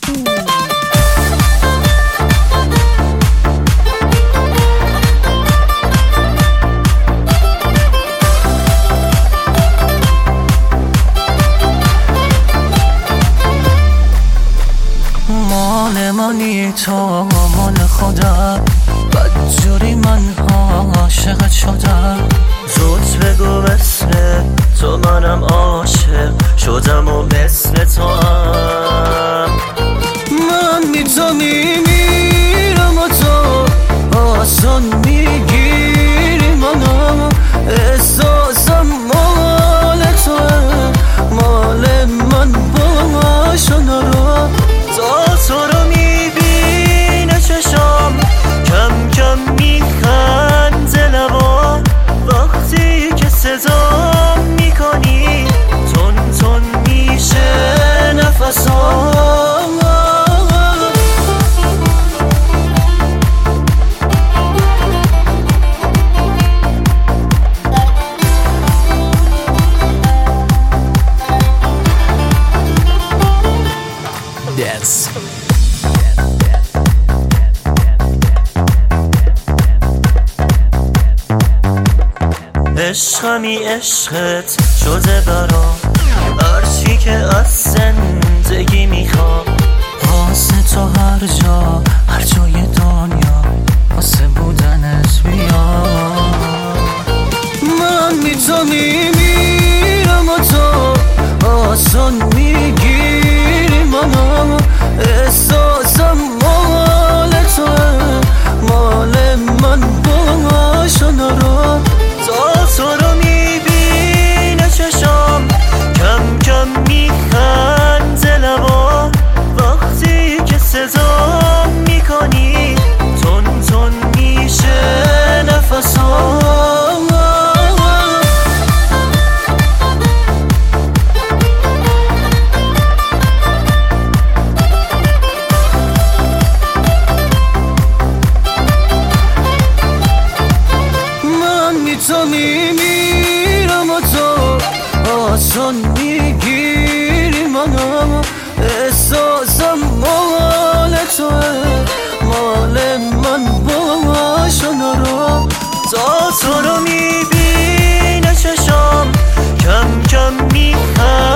مال منی تو مال خودم، بدجوری من عاشقت شدم. زود بگو مثل تو منم عاشق شدم و مثل تو هم. من بی تو میمیرم و تو آسان میگیری منو. احساسم مال توه، مال من باش و نرو. تا تو رو میبینه چشام، کم کم میخنده لبا. وقتی که صدام میکنی تون تون میشه نفسام. Dance. عشقمی عشقت شده برام، هرچی که از زندگی میخوام. واسه تو هر جا هر جای دنیا واسه بودنت بیام. من بی تو میمیرم و تو آسان میگیری منو. احساسم مال توه، مال من باش و نرو. تا تو رو میبینه چشام، کم کم میخنده لبا. وقتی که صدام میکنی تون تون میشه نفسام. تو میمیرم و تو آسان میگیری منو. احساسم مال توه، مال من باش و نرو. تا تو رو میبینه چشام، کم کم میخوام